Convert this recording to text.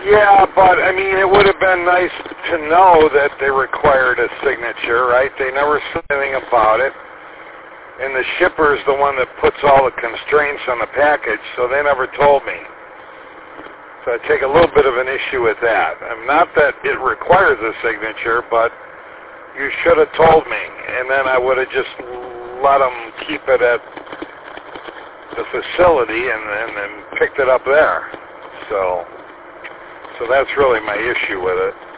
Yeah, but, I mean, it would have been nice to know that they required a signature, right? They never said anything about it. And the shipper is the one that puts all the constraints on the package, so they never told me. So I take a little bit of an issue with that. Not that it requires a signature, but you should have told me, and then I would have just let them keep it at the facility and then picked it up there. So that's really my issue with it.